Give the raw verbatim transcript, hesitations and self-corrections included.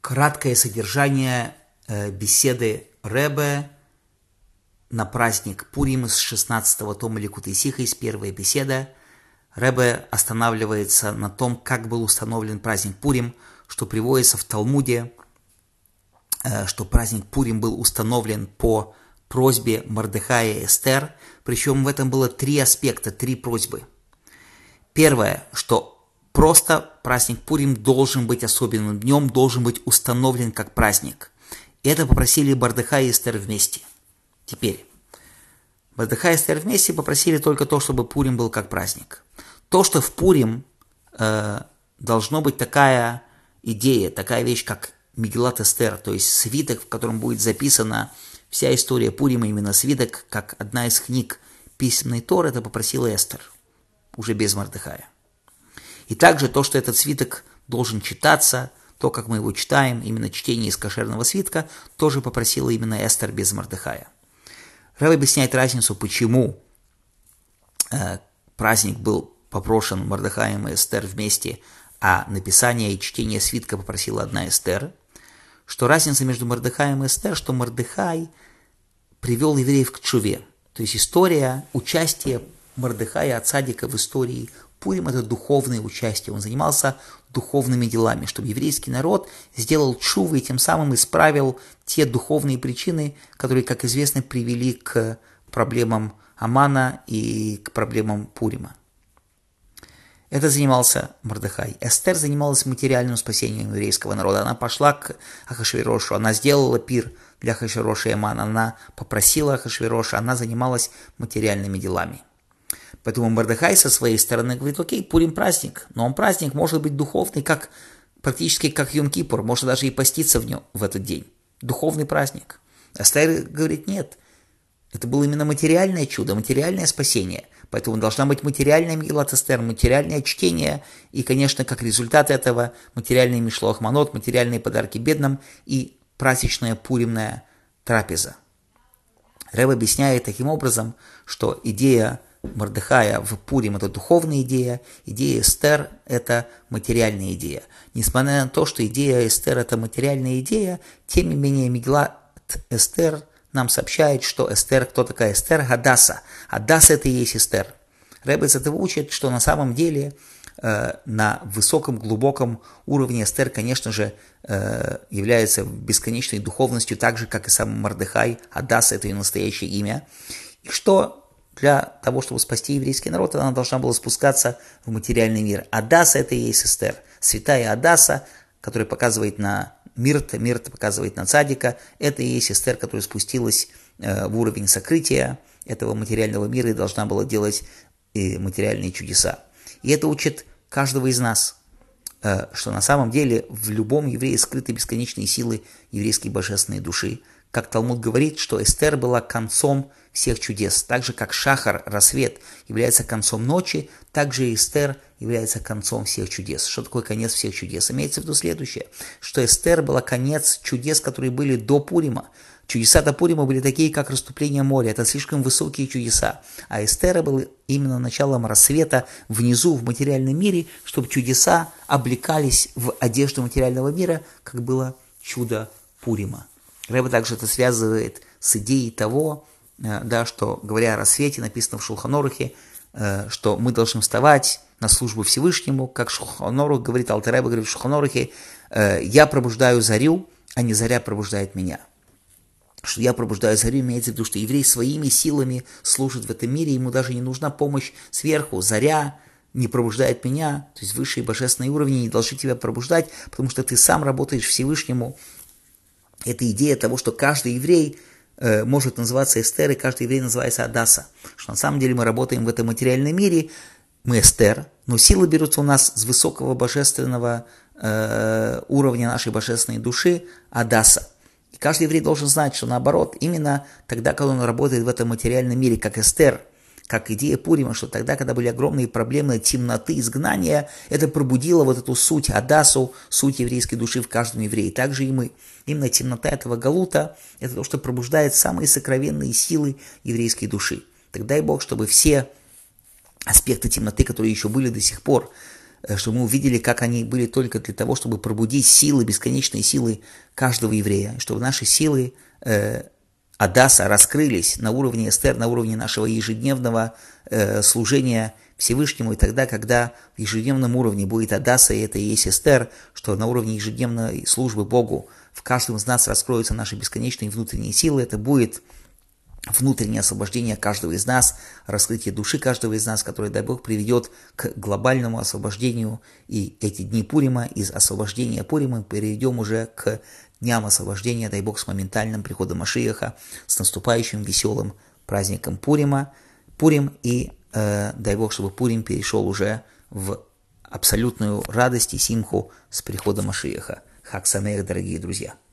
краткое содержание э, беседы Ребе на праздник Пурим из шестнадцатого тома Ликутей Сихос, первая беседа. Ребе останавливается на том, как был установлен праздник Пурим, что приводится в Талмуде, э, что праздник Пурим был установлен по просьбе Мордехая и Эстер, причем в этом было три аспекта, три просьбы. Первое, что просто праздник Пурим должен быть особенным днем, должен быть установлен как праздник. И это попросили Мордехай и Эстер вместе. Теперь, Мордехай и Эстер вместе попросили только то, чтобы Пурим был как праздник. То, что в Пурим э, должно быть такая идея, такая вещь, как Мегилат Эстер, то есть свиток, в котором будет записана вся история Пурима, именно свиток, как одна из книг письменной Торы, это попросила Эстер, уже без Мордехая. И также то, что этот свиток должен читаться, то, как мы его читаем, именно чтение из кошерного свитка, тоже попросила именно Эстер без Мордехая. Ребе объясняет разницу, почему э, праздник был попрошен Мордехаем и Эстер вместе, а написание и чтение свитка попросила одна Эстер. Что разница между Мордехаем и Эстер, что Мордехай привел евреев к тшуве. То есть история, участие Мордехая от Цадика в истории Пурим – это духовное участие. Он занимался духовными делами, чтобы еврейский народ сделал тшуву и тем самым исправил те духовные причины, которые, как известно, привели к проблемам Амана и к проблемам Пурима. Это занимался Мордехай. Эстер занималась материальным спасением еврейского народа. Она пошла к Ахашверошу, она сделала пир для Ахашвероша и Амана, она попросила Ахашвероша, она занималась материальными делами. Поэтому Мордехай со своей стороны говорит: окей, Пурим праздник, но он праздник может быть духовный, как, практически как Йом-Кипур, можно даже и поститься в нем в этот день. Духовный праздник. Эстер говорит: нет, это было именно материальное чудо, материальное спасение. Поэтому должна быть материальная Мегилат Эстер, материальное чтение, и, конечно, как результат этого материальный мишлох манот, материальные подарки бедным и праздничная пуримная трапеза. Ребе объясняет таким образом, что идея Мордехая в Пурим – это духовная идея, идея Эстер – это материальная идея. Несмотря на то, что идея Эстер – это материальная идея, тем не менее Мегилат Эстер нам сообщает, что Эстер, кто такая Эстер? Адаса. Адаса – это и есть Эстер. Ребе из этого учит, что на самом деле э, на высоком, глубоком уровне Эстер, конечно же, э, является бесконечной духовностью, так же, как и сам Мордехай. Адаса – это ее настоящее имя. И что для того, чтобы спасти еврейский народ, она должна была спускаться в материальный мир. Адаса – это и есть Эстер. Святая Адаса, которая показывает на Мирта, Мирта показывает на Цадика, это и есть Эстер, которая спустилась э, в уровень сокрытия этого материального мира и должна была делать э, материальные чудеса. И это учит каждого из нас, э, что на самом деле в любом еврее скрыты бесконечные силы еврейской божественной души. Как Талмуд говорит, что Эстер была концом всех чудес. Так же, как Шахар, рассвет, является концом ночи, так же и Эстер является концом всех чудес. Что такое конец всех чудес? Имеется в виду следующее, что Эстер была конец чудес, которые были до Пурима. Чудеса до Пурима были такие, как расступление моря. Это слишком высокие чудеса. А Эстер был именно началом рассвета внизу, в материальном мире, чтобы чудеса облекались в одежду материального мира, как было чудо Пурима. Ребе также это связывает с идеей того, да, что, говоря о рассвете, написано в Шулхан Орухе, что мы должны вставать на службу Всевышнему, как Шулхан Орух говорит, Алтер Ребе говорит в Шулхан Орухе: я пробуждаю зарю, а не заря пробуждает меня. Что я пробуждаю зарю, имеется в виду, что еврей своими силами служит в этом мире, ему даже не нужна помощь сверху. Заря не пробуждает меня, то есть высшие божественные уровни не должны тебя пробуждать, потому что ты сам работаешь Всевышнему. Это идея того, что каждый еврей э, может называться Эстер, и каждый еврей называется Адаса. Что на самом деле мы работаем в этом материальном мире, мы Эстер, но силы берутся у нас с высокого божественного э, уровня нашей божественной души Адаса. И каждый еврей должен знать, что наоборот, именно тогда, когда он работает в этом материальном мире, как Эстер, как идея Пурима, что тогда, когда были огромные проблемы темноты, изгнания, это пробудило вот эту суть, Адасу, суть еврейской души в каждом еврее. Также и мы. Именно темнота этого галута – это то, что пробуждает самые сокровенные силы еврейской души. Так дай Бог, чтобы все аспекты темноты, которые еще были до сих пор, чтобы мы увидели, как они были только для того, чтобы пробудить силы, бесконечные силы каждого еврея, чтобы наши силы э, Адаса раскрылись на уровне Эстер, на уровне нашего ежедневного э, служения Всевышнему, и тогда, когда в ежедневном уровне будет Адаса, и это и есть Эстер, что на уровне ежедневной службы Богу в каждом из нас раскроются наши бесконечные внутренние силы, это будет внутреннее освобождение каждого из нас, раскрытие души каждого из нас, которое, дай Бог, приведет к глобальному освобождению. И эти дни Пурима, из освобождения Пурима перейдем уже к дням освобождения, дай Бог, с моментальным приходом Машиаха, с наступающим веселым праздником Пурима, Пурим, и э, дай Бог, чтобы Пурим перешел уже в абсолютную радость и симху с приходом Машиаха. Хаг Самех, дорогие друзья!